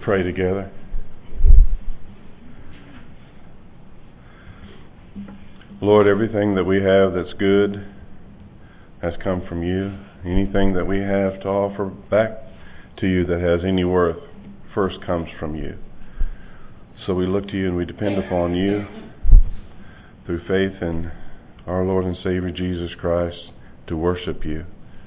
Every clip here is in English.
pray together. Lord, everything that we have that's good has come from you. Anything that we have to offer back to you that has any worth first comes from you. So we look to you and we depend upon you through faith in our Lord and Savior Jesus Christ to worship you.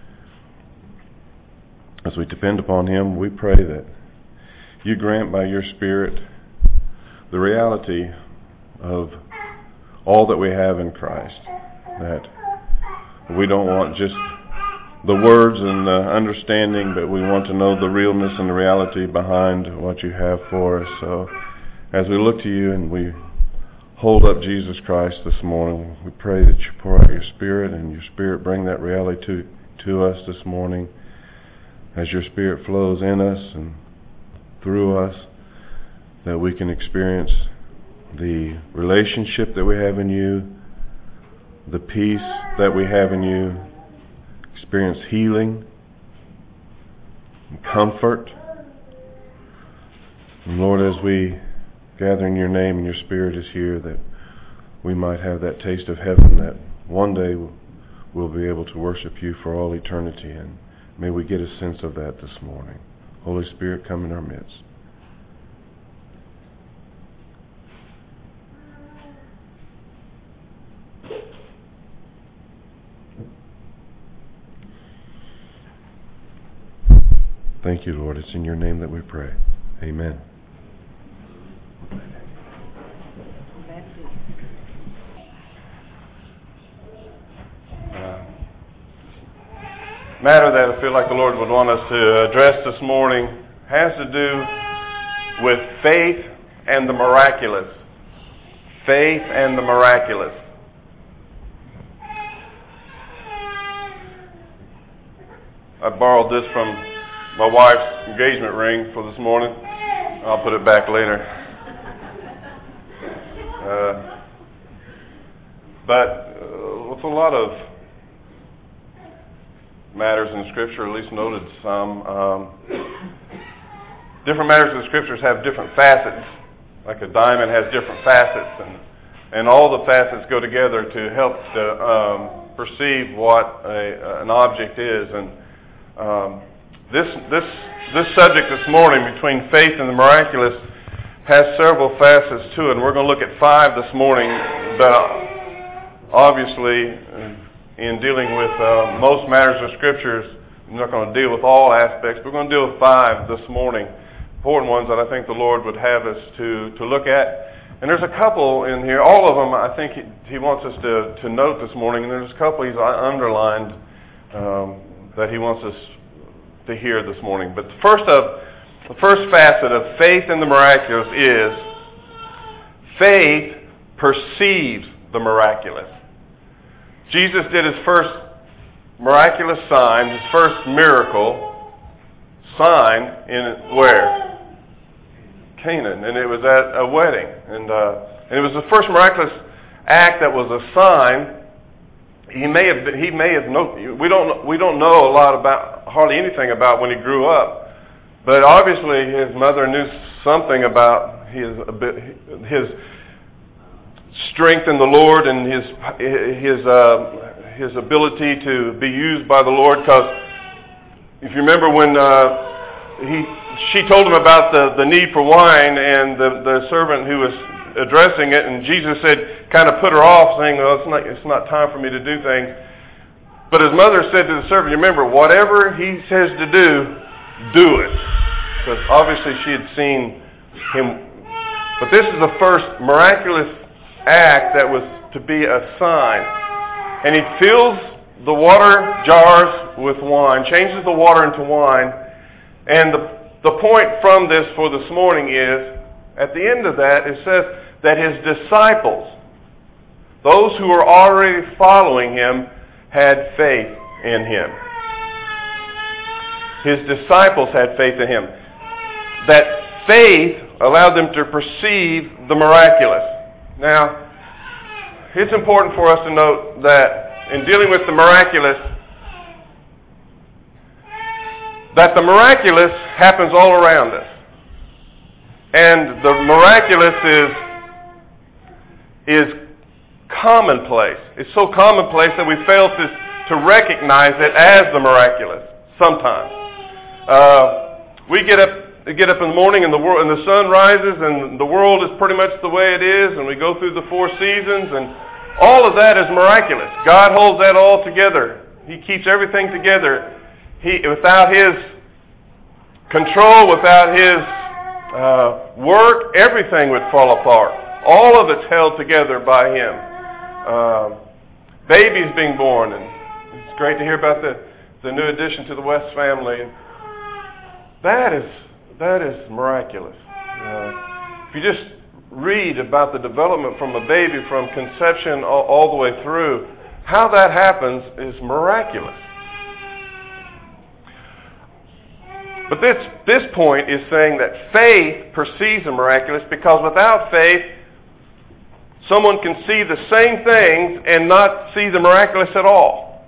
As we depend upon him, we pray that you grant by your Spirit the reality of all that we have in Christ. That we don't want just the words and the understanding, but we want to know the realness and the reality behind what you have for us. So as we look to you and we hold up Jesus Christ this morning, we pray that you pour out your Spirit and your Spirit bring that reality to us this morning. As your Spirit flows in us and through us, that we can experience the relationship that we have in you, the peace that we have in you, experience healing and comfort. And Lord, as we gather in your name and your Spirit is here, that we might have that taste of heaven, that one day we'll be able to worship you for all eternity. And may we get a sense of that this morning. Holy Spirit, come in our midst. Thank you, Lord. It's in your name that we pray. Amen. Matter that I feel like the Lord would want us to address this morning has to do with faith and the miraculous. Faith and the miraculous. I borrowed this from my wife's engagement ring for this morning. I'll put it back later. But with a lot of matters in Scripture, at least noted some, different matters in the Scriptures have different facets. Like a diamond has different facets, and all the facets go together to help to perceive what an object is. And this subject this morning between faith and the miraculous has several facets to it, and we're going to look at 5 this morning. But obviously, in dealing with most matters of Scriptures, I'm not going to deal with all aspects. We're going to deal with 5 this morning, important ones that I think the Lord would have us to look at. And there's a couple in here. All of them I think He wants us to note this morning, and there's a couple He's underlined that He wants us to hear this morning. But the first facet of faith in the miraculous is faith perceives the miraculous. Jesus did his first miraculous sign, his first miracle sign in where? Canaan, and it was at a wedding, and it was the first miraculous act that was a sign. We don't know a lot about, hardly anything about when he grew up, but obviously his mother knew something about his strength in the Lord and his ability to be used by the Lord. Because if you remember when she told him about the need for wine, and the servant who was addressing it, and Jesus said, kind of put her off, saying, "Well, it's not time for me to do things." But his mother said to the servant, "Remember, whatever he says to do it." Because obviously she had seen him. But this is the first miraculous act that was to be a sign. And he fills the water jars with wine, changes the water into wine. And the point from this for this morning is, at the end of that, it says that his disciples, those who were already following him, had faith in him. His disciples had faith in him. That faith allowed them to perceive the miraculous. Now, it's important for us to note that in dealing with the miraculous, that the miraculous happens all around us. And the miraculous is commonplace. It's so commonplace that we fail to recognize it as the miraculous sometimes. We get up in the morning and the sun rises and the world is pretty much the way it is, and we go through the 4 seasons, and all of that is miraculous. God holds that all together. He keeps everything together. Without His control, without His work, everything would fall apart. All of it's held together by Him. Babies being born, and it's great to hear about the new addition to the West family. That is miraculous. If you just read about the development from a baby, from conception all the way through, how that happens is miraculous. But this point is saying that faith perceives the miraculous, because without faith, someone can see the same things and not see the miraculous at all.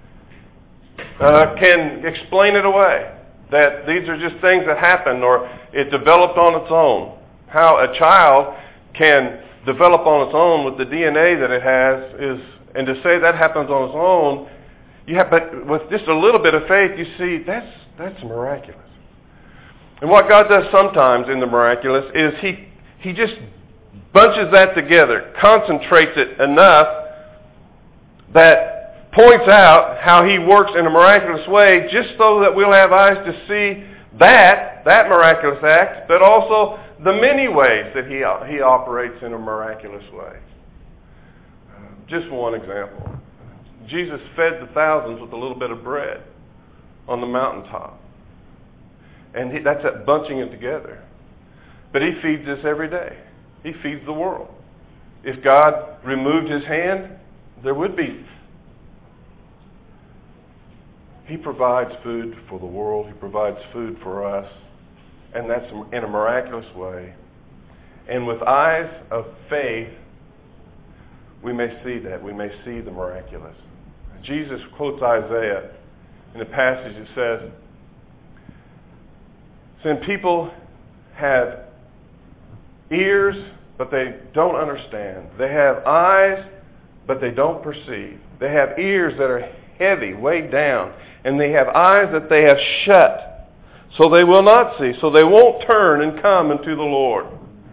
Can explain it away, that these are just things that happen, or it developed on its own. How a child can develop on its own with the DNA that it has and to say that happens on its own, but with just a little bit of faith, you see that's miraculous. And what God does sometimes in the miraculous is He just bunches that together, concentrates it enough that points out how He works in a miraculous way, just so that we'll have eyes to see that miraculous act, but also the many ways that He operates in a miraculous way. Just one example. Jesus fed the thousands with a little bit of bread on the mountaintop. And that's that bunching it together. But He feeds us every day. He feeds the world. If God removed His hand, there would be. He provides food for the world. He provides food for us. And that's in a miraculous way. And with eyes of faith, we may see that. We may see the miraculous. Jesus quotes Isaiah in a passage that says, "Then people have ears, but they don't understand. They have eyes, but they don't perceive. They have ears that are heavy, weighed down, and they have eyes that they have shut, so they will not see, so they won't turn and come unto the Lord."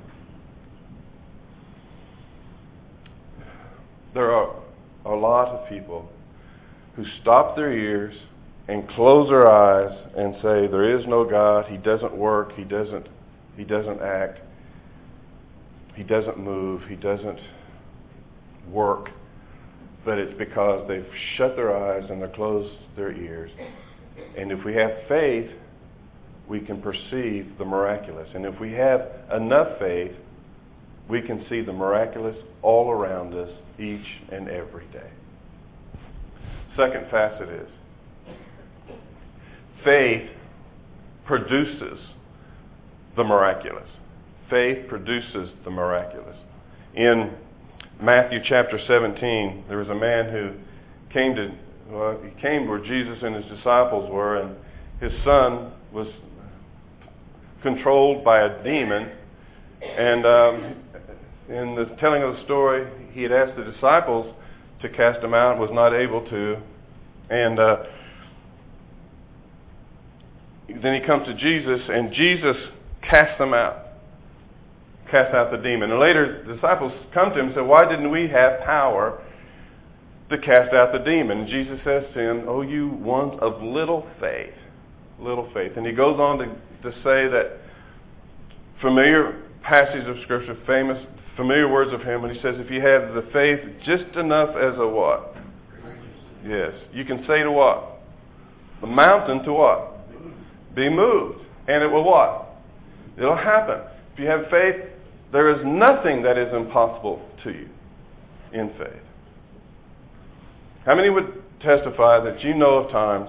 There are a lot of people who stop their ears and close their eyes and say, there is no God, He doesn't work, He doesn't act, He doesn't move, He doesn't work. But it's because they've shut their eyes and they've closed their ears. And if we have faith, we can perceive the miraculous. And if we have enough faith, we can see the miraculous all around us each and every day. Second facet is, faith produces the miraculous. Faith produces the miraculous. In Matthew chapter 17, there was a man who came where Jesus and His disciples were, and his son was controlled by a demon. And in the telling of the story, he had asked the disciples to cast him out, was not able to. And then he comes to Jesus, and Jesus casts them out. Cast out the demon. And later, the disciples come to him and say, "Why didn't we have power to cast out the demon?" And Jesus says to him, "Oh, you ones of little faith." Little faith. And he goes on to say that familiar passage of Scripture, familiar words of Him, and He says, if you have the faith just enough as a what? Yes. You can say to what? The mountain to what? Be moved. And it will what? It'll happen. If you have faith, there is nothing that is impossible to you in faith. How many would testify that you know of times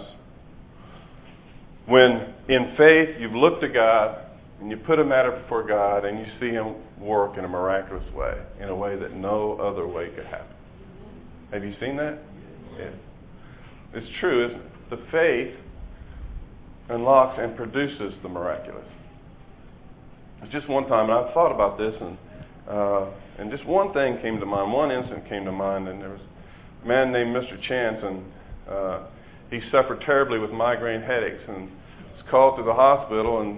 when in faith you've looked to God and you put a matter before God and you see Him work in a miraculous way, in a way that no other way could happen? Have you seen that? Yeah. It's true, isn't it? The faith unlocks and produces the miraculous. just one time, and I thought about this, and just one thing came to mind, one incident came to mind, and there was a man named Mr. Chance, and he suffered terribly with migraine headaches, and was called to the hospital, and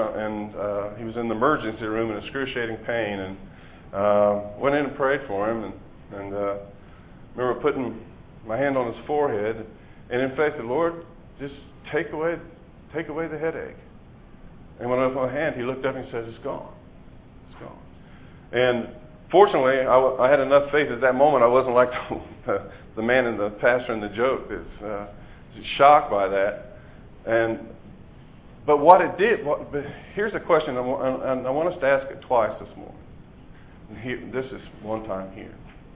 he was in the emergency room in excruciating pain, and went in and prayed for him, and remember putting my hand on his forehead, and in faith, the Lord, just take away the headache. And when I put my hand, he looked up and says, "It's gone. It's gone." And fortunately, I had enough faith at that moment. I wasn't like the man and the pastor in the joke that's shocked by that. But what it did, but here's a question, and I want us to ask it twice this morning. This is one time here.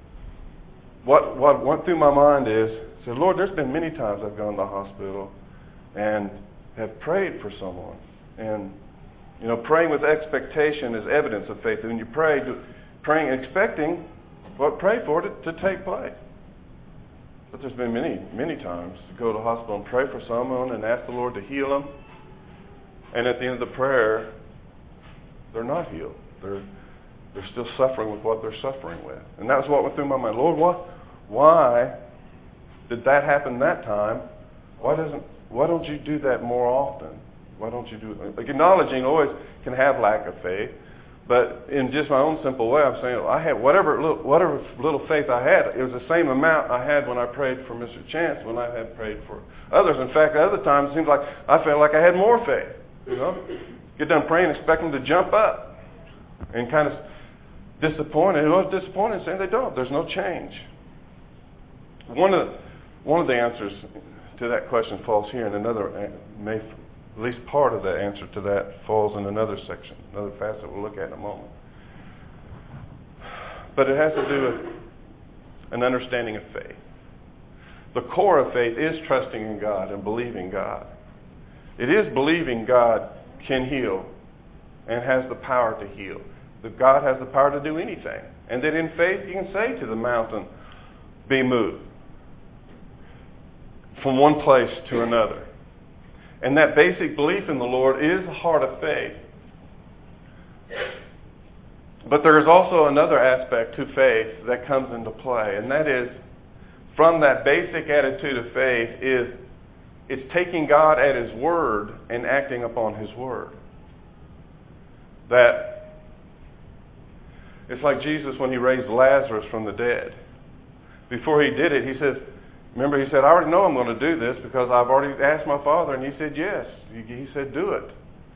What went through my mind is, I said, Lord, there's been many times I've gone to the hospital and have prayed for someone. And, praying with expectation is evidence of faith. And when you praying expecting pray for it to take place. But there's been many, many times to go to the hospital and pray for someone and ask the Lord to heal them. And at the end of the prayer, they're not healed. They're still suffering with what they're suffering with. And that was what went through my mind. Lord, why did that happen that time? Why don't you do that more often? Why don't you do it? Like, acknowledging always can have lack of faith, but in just my own simple way, I'm saying I had whatever little faith I had. It was the same amount I had when I prayed for Mr. Chance, when I had prayed for others. In fact, other times it seems like I felt like I had more faith. Get done praying, expecting them to jump up, and kind of disappointed. It was disappointed saying they don't. There's no change. One of the answers to that question falls here, and at least part of the answer to that falls in another section, another facet we'll look at in a moment. But it has to do with an understanding of faith. The core of faith is trusting in God and believing God. It is believing God can heal and has the power to heal. That God has the power to do anything. And that in faith you can say to the mountain, be moved from one place to another. And that basic belief in the Lord is the heart of faith. But there is also another aspect to faith that comes into play, and that is, from that basic attitude of faith, it's taking God at His word and acting upon His word. That it's like Jesus when He raised Lazarus from the dead. Before He did it, He said, I already know I'm going to do this because I've already asked my Father, and He said yes. He said, do it.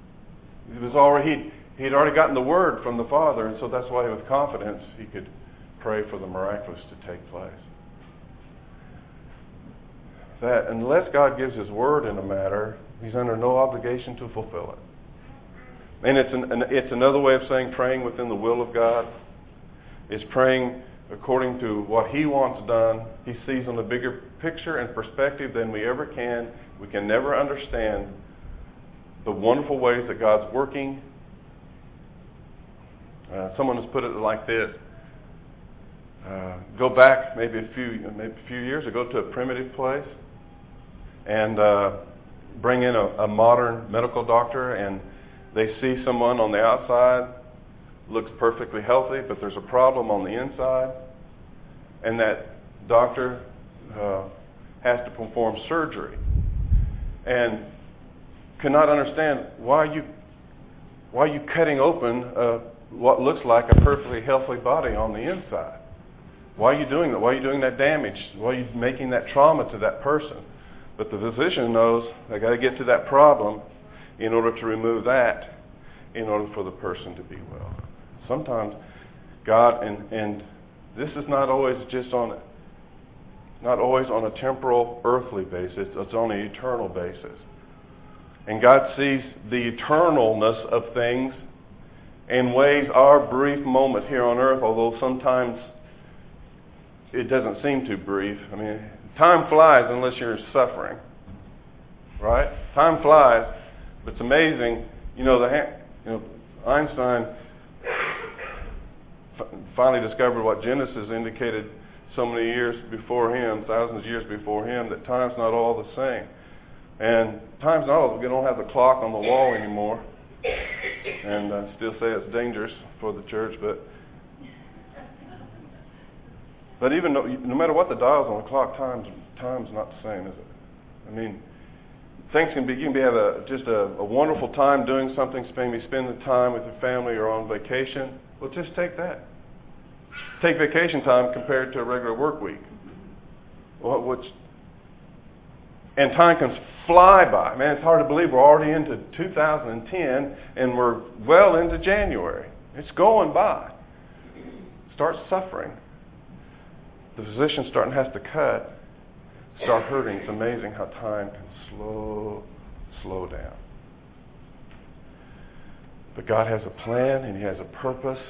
He'd already gotten the word from the Father, and so that's why with confidence he could pray for the miraculous to take place. That unless God gives His word in a matter, He's under no obligation to fulfill it. And it's another way of saying praying within the will of God. It's praying according to what He wants done. He sees on a bigger picture and perspective than we ever can. We can never understand the wonderful ways that God's working. Someone has put it like this. Go back maybe a few years ago to a primitive place and bring in a modern medical doctor, and they see someone on the outside looks perfectly healthy, but there's a problem on the inside, and that doctor has to perform surgery and cannot understand why are you cutting open what looks like a perfectly healthy body on the inside. Why are you doing that? Why are you doing that damage? Why are you making that trauma to that person? But the physician knows they got to get to that problem in order to remove that, in order for the person to be well. Sometimes God, and this is not always on a temporal, earthly basis. It's on an eternal basis. And God sees the eternalness of things and weighs our brief moment here on earth, although sometimes it doesn't seem too brief. I mean, time flies unless you're suffering, right? Time flies, but it's amazing. Einstein finally discovered what Genesis indicated so many years before him, thousands of years before him, that time's not all the same. And time's not all, we don't have the clock on the wall anymore. And I still say it's dangerous for the church, but even no matter what the dial's on the clock, time's not the same, is it? I mean, things can be, you can have just a wonderful time doing something, maybe spend the time with your family or on vacation. Well, just take that. Take vacation time compared to a regular work week. And time can fly by. Man, it's hard to believe we're already into 2010 and we're well into January. It's going by. Start suffering. The physician has to cut. Start hurting. It's amazing how time can slow down. But God has a plan and He has a purpose.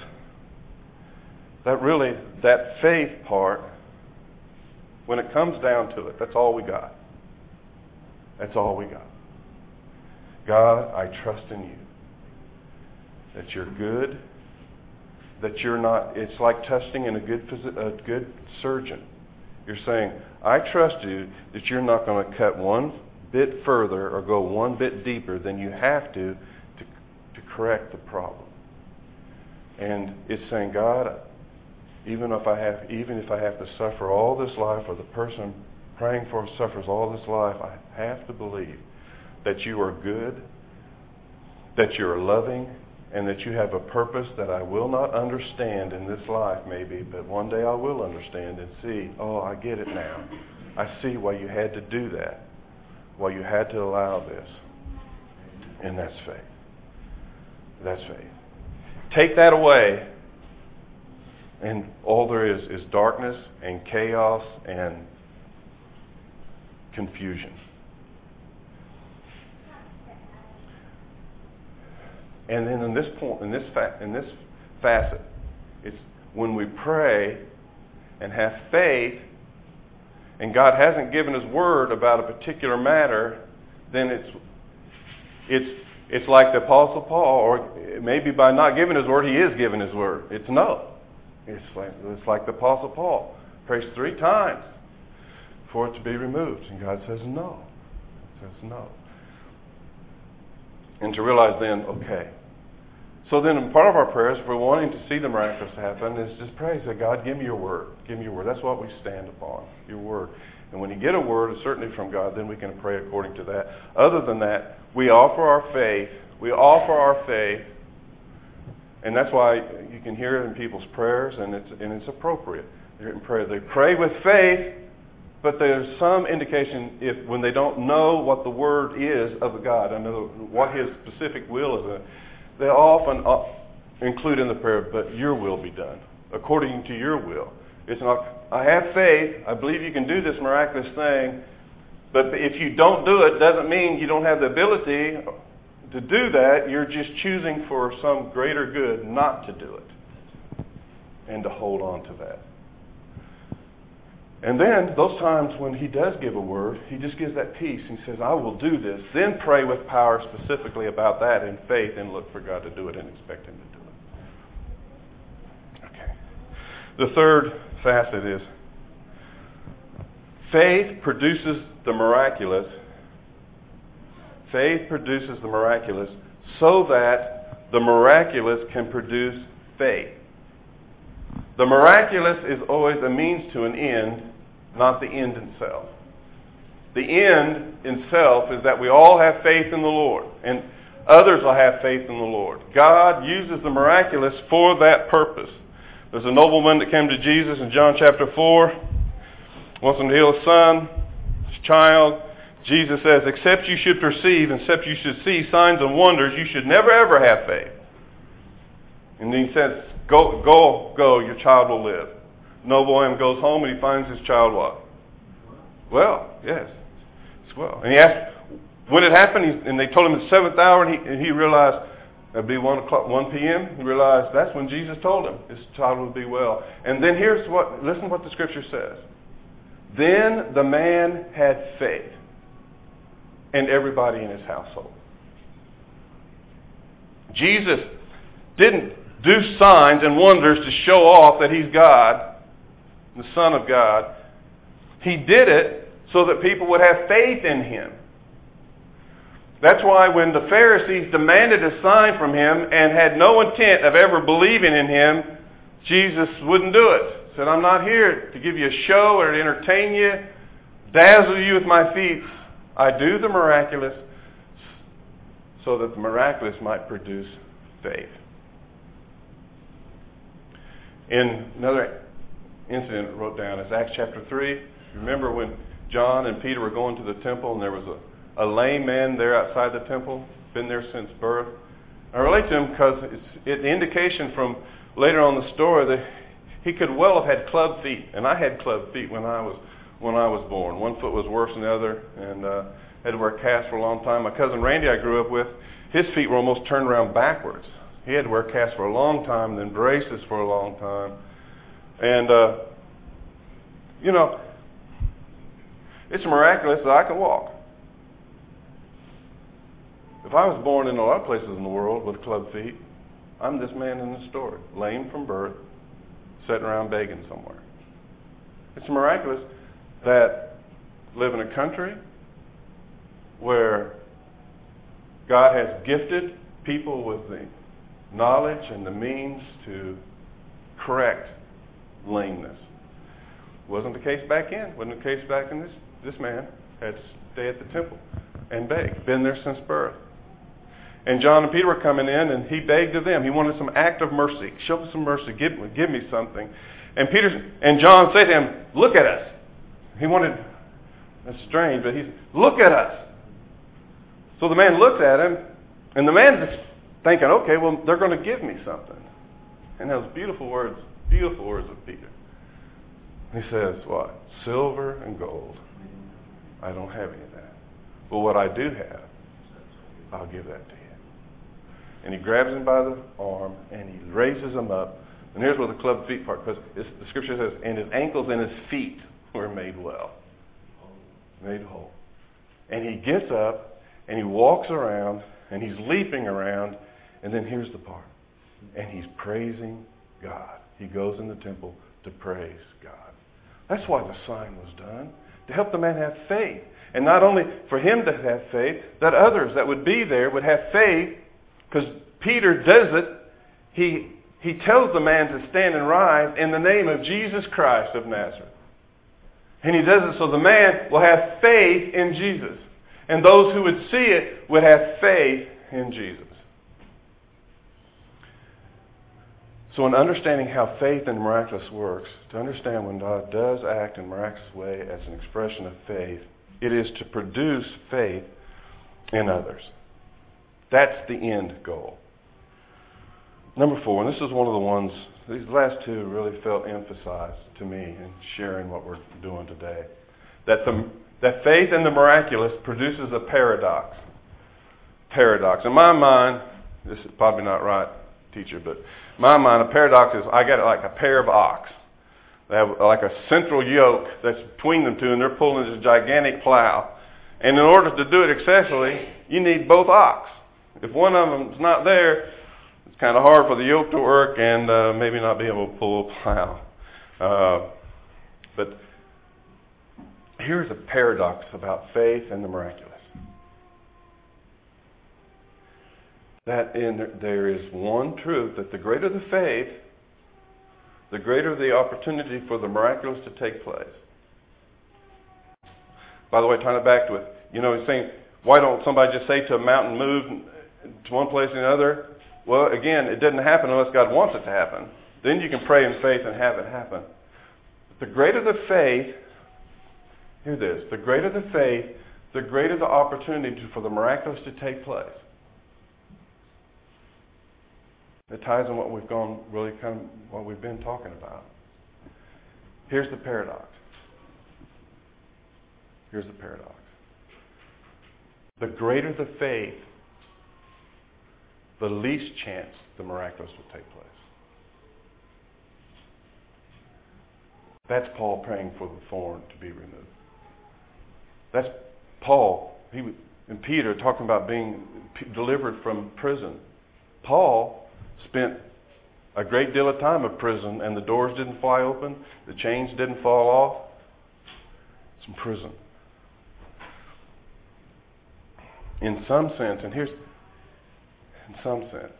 That faith part, when it comes down to it, that's all we got. That's all we got. God, I trust in you. That you're good. That you're not, it's like trusting in a good surgeon. You're saying, I trust you that you're not going to cut one bit further or go one bit deeper than you have to correct the problem. And it's saying, God, even if I have to suffer all this life, or the person I'm praying for suffers all this life, I have to believe that you are good, that you are loving, and that you have a purpose that I will not understand in this life maybe, but one day I will understand and see, oh, I get it now. I see why you had to do that, why you had to allow this. And that's faith. That's faith. Take that away, and all there is darkness and chaos and confusion. And then in this facet, it's when we pray and have faith, and God hasn't given His word about a particular matter, then it's like the Apostle Paul, or maybe by not giving His word, he is giving His word. It's no. It's like the Apostle Paul prays 3 times for it to be removed, and God says no. Says no. And to realize then, okay. So then part of our prayers, if we're wanting to see the miraculous happen, is just pray, say, God, give me your word. Give me your word. That's what we stand upon, your word. And when you get a word, certainly from God, then we can pray according to that. Other than that, we offer our faith. We offer our faith. And that's why you can hear it in people's prayers, and it's appropriate. They're in prayer. They pray with faith, but there's some indication when they don't know what the word is of God, what His specific will is, they often include in the prayer, but your will be done, according to your will. It's not, I have faith, I believe you can do this miraculous thing, but if you don't do it, doesn't mean you don't have the ability to do that. You're just choosing for some greater good not to do it and to hold on to that. And then, those times when He does give a word, He just gives that peace. He says, I will do this. Then pray with power specifically about that in faith and look for God to do it and expect Him to do it. Okay. The third facet is faith produces the miraculous. Faith produces the miraculous so that the miraculous can produce faith. The miraculous is always a means to an end, not the end in itself. The end in itself is that we all have faith in the Lord, and others will have faith in the Lord. God uses the miraculous for that purpose. There's a nobleman that came to Jesus in John chapter 4, wants him to heal his son, his child. Jesus says, except you should perceive, except you should see signs and wonders, you should never ever have faith. And then He says, Go, your child will live. Nobleman goes home and he finds his child what? Well, yes. It's well. And he asked, when it happened, and they told him the 7th hour, and he realized it'd be 1 p.m. He realized that's when Jesus told him his child would be well. And then listen to what the Scripture says. Then the man had faith, and everybody in his household. Jesus didn't do signs and wonders to show off that He's God, the Son of God. He did it so that people would have faith in Him. That's why when the Pharisees demanded a sign from him and had no intent of ever believing in him, Jesus wouldn't do it. He said, I'm not here to give you a show or to entertain you, dazzle you with my feats. I do the miraculous so that the miraculous might produce faith. In another incident I wrote down is Acts chapter 3. Remember when John and Peter were going to the temple and there was a lame man there outside the temple, been there since birth. I relate to him because it's an indication from later on the story that he could well have had club feet, and I had club feet when I was born. One foot was worse than the other, and had to wear casts for a long time. My cousin Randy I grew up with, his feet were almost turned around backwards. He had to wear casts for a long time, then braces for a long time. And, it's miraculous that I can walk. If I was born in a lot of places in the world with club feet, I'm this man in the story, lame from birth, sitting around begging somewhere. It's miraculous that live in a country where God has gifted people with the knowledge and the means to correct lameness. Wasn't the case back in. Wasn't the case back in this man had to stay at the temple and beg. Been there since birth. And John and Peter were coming in, and he begged of them. He wanted some act of mercy. Show me some mercy. Give me something. And Peter and John said to him, look at us. He wanted, that's strange, but he's, look at us. So the man looked at him, and the man's thinking, okay, well, they're going to give me something. And those beautiful words of Peter. He says, what? Silver and gold. I don't have any of that. But what I do have, I'll give that to you. And he grabs him by the arm, and he raises him up. And here's where the club feet part, because the scripture says, and his ankles and his feet were made well. Made whole. And he gets up, and he walks around, and he's leaping around, and then here's the part. And he's praising God. He goes in the temple to praise God. That's why the sign was done, to help the man have faith. And not only for him to have faith, that others that would be there would have faith, because Peter does it. He tells the man to stand and rise in the name of Jesus Christ of Nazareth. And he does it so the man will have faith in Jesus. And those who would see it would have faith in Jesus. So in understanding how faith in the miraculous works, to understand when God does act in a miraculous way as an expression of faith, it is to produce faith in others. That's the end goal. Number 4, and this is one of the ones, these last two really felt emphasized to me in sharing what we're doing today. That faith in the miraculous produces a paradox. Paradox. In my mind, this is probably not right, teacher, but in my mind, a paradox is I got like a pair of ox. They have like a central yoke that's between them two, and they're pulling this gigantic plow. And in order to do it successfully, you need both ox. If one of them's not there, it's kind of hard for the yoke to work and maybe not be able to pull a plow. But here's a paradox about faith and the miraculous. That there is one truth, that the greater the faith, the greater the opportunity for the miraculous to take place. By the way, tying it back to it, he's saying, why don't somebody just say to a mountain, move to one place and another? Well, again, it doesn't happen unless God wants it to happen. Then you can pray in faith and have it happen. The greater the faith, hear this, the greater the faith, the greater the opportunity for the miraculous to take place. It ties in what what we've been talking about. Here's the paradox. Here's the paradox. The greater the faith, the least chance the miraculous will take place. That's Paul praying for the thorn to be removed. That's Paul, and Peter talking about being delivered from prison. Paul spent a great deal of time in prison, and the doors didn't fly open, the chains didn't fall off. It's in prison. in some sense, and here's, in some sense,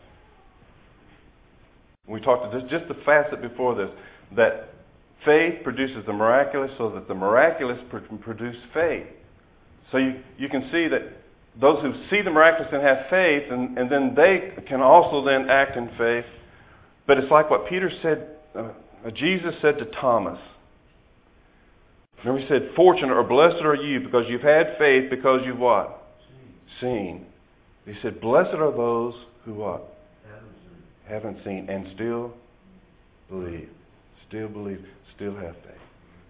we talked to just the facet before this, that faith produces the miraculous so that the miraculous produce faith. So you can see that those who see the miraculous and have faith, and then they can also then act in faith. But it's like what Peter said, Jesus said to Thomas. Remember he said, fortunate or blessed are you because you've had faith because you've what? Seen. He said, blessed are those who what? Haven't seen and still believe. Still believe. Still have faith.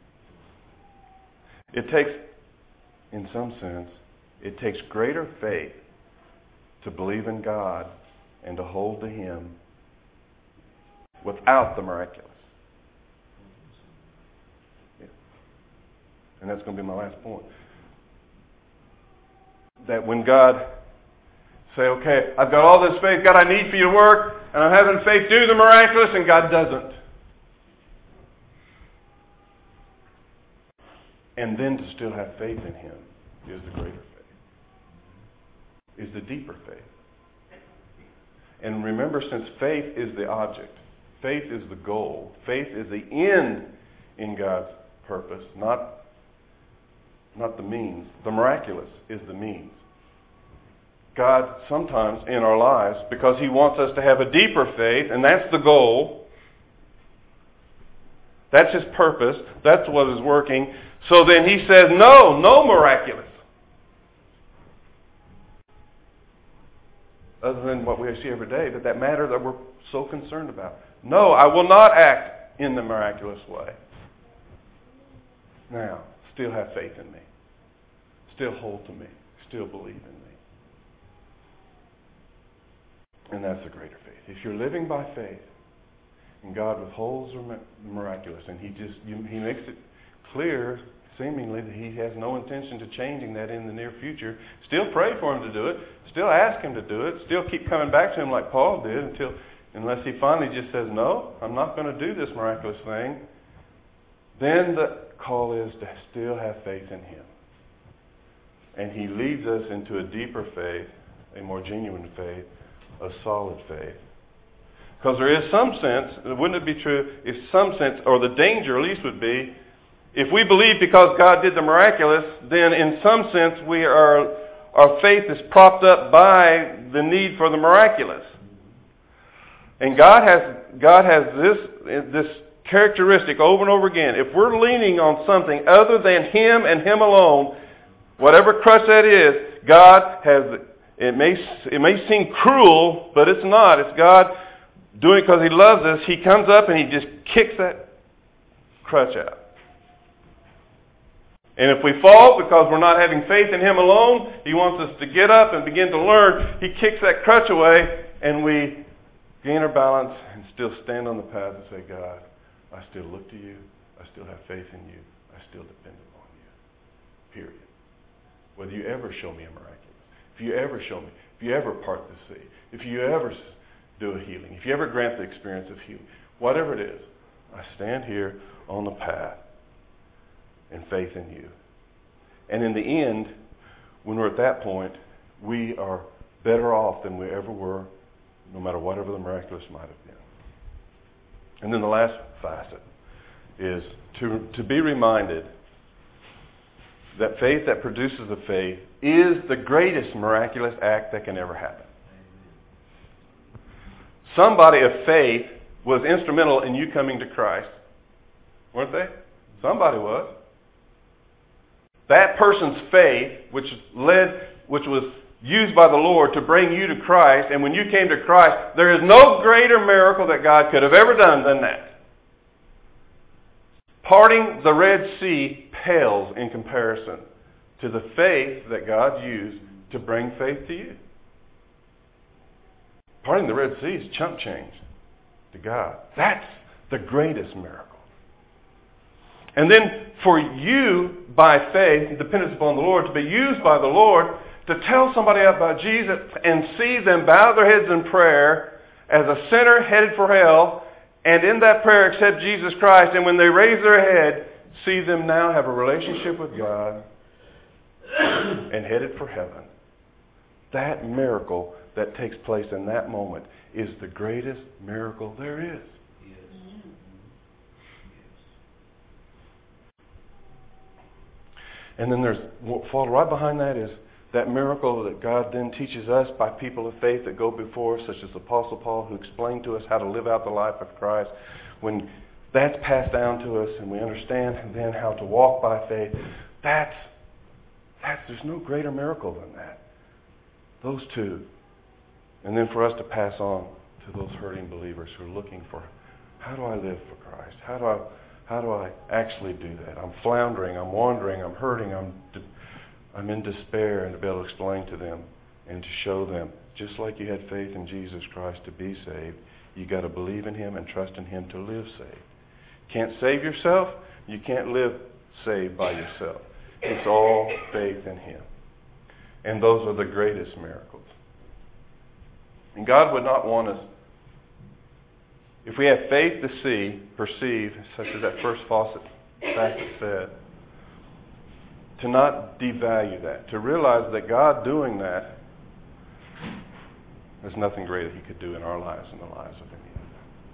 It takes, in some sense, it takes greater faith to believe in God and to hold to Him without the miraculous. Yeah. And that's going to be my last point. That when God say, okay, I've got all this faith, God, I need for you to work, and I'm having faith, do the miraculous, and God doesn't. And then to still have faith in Him is the greater faith, is the deeper faith. And remember, since faith is the object, faith is the goal, faith is the end in God's purpose, not the means. The miraculous is the means. God sometimes in our lives, because He wants us to have a deeper faith, and that's the goal, that's His purpose, that's what is working, so then He says, no miraculous. Other than what we see every day, that matter that we're so concerned about. No, I will not act in the miraculous way. Now, still have faith in me. Still hold to me. Still believe in me. And that's the greater faith. If you're living by faith, and God withholds the miraculous, and He makes it clear, seemingly, that He has no intention to changing that in the near future, still pray for Him to do it, still ask Him to do it, still keep coming back to Him like Paul did, unless He finally just says, no, I'm not going to do this miraculous thing, then the call is to still have faith in Him. And He leads us into a deeper faith, a more genuine faith, a solid faith. Because there is some sense, wouldn't it be true, if some sense, or the danger at least would be, if we believe because God did the miraculous, then in some sense our faith is propped up by the need for the miraculous. And God has this characteristic over and over again. If we're leaning on something other than Him and Him alone, whatever crutch that is, God has, it may seem cruel, but it's not. It's God doing it because He loves us. He comes up and He just kicks that crutch out. And if we fall because we're not having faith in Him alone, He wants us to get up and begin to learn. He kicks that crutch away and we gain our balance and still stand on the path and say, God, I still look to You. I still have faith in You. I still depend upon You. Period. Whether You ever show me a miraculous, if You ever show me, if You ever part the sea, if You ever do a healing, if You ever grant the experience of healing, whatever it is, I stand here on the path in faith in You. And in the end, when we're at that point, we are better off than we ever were, no matter whatever the miraculous might have been. And then the last facet is to be reminded that faith that produces the faith is the greatest miraculous act that can ever happen. Somebody of faith was instrumental in you coming to Christ. Weren't they? Somebody was. That person's faith, which was used by the Lord to bring you to Christ, and when you came to Christ, there is no greater miracle that God could have ever done than that. Parting the Red Sea pales in comparison to the faith that God used to bring faith to you. Parting the Red Sea is chump change to God. That's the greatest miracle. And then for you, by faith, dependence upon the Lord, to be used by the Lord to tell somebody about Jesus and see them bow their heads in prayer as a sinner headed for hell, and in that prayer accept Jesus Christ, and when they raise their head, see them now have a relationship with God and headed for heaven. that miracle that takes place in that moment is the greatest miracle there is. And then followed right behind that is that miracle that God then teaches us by people of faith that go before us, such as Apostle Paul, who explained to us how to live out the life of Christ. When that's passed down to us and we understand then how to walk by faith, there's no greater miracle than that. Those two. And then for us to pass on to those hurting believers who are looking for, how do I live for Christ? How do I actually do that? I'm floundering, I'm wandering, I'm hurting, I'm in despair, and to be able to explain to them and to show them, just like you had faith in Jesus Christ to be saved, you got to believe in Him and trust in Him to live saved. Can't save yourself, you can't live saved by yourself. It's all faith in Him. And those are the greatest miracles. And God would not want us, if we have faith to see, perceive, such as that first facet said, to not devalue that, to realize that God doing that, there's nothing greater He could do in our lives and the lives of any other.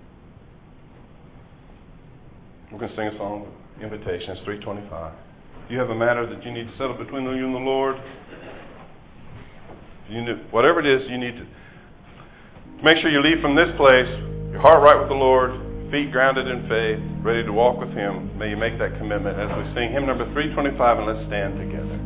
We're going to sing a song, Invitation. It's 3:25. Do you have a matter that you need to settle between you and the Lord? Whatever it is, you need to make sure you leave from this place, your heart right with the Lord, feet grounded in faith, ready to walk with Him. May you make that commitment as we sing hymn number 325, and let's stand together.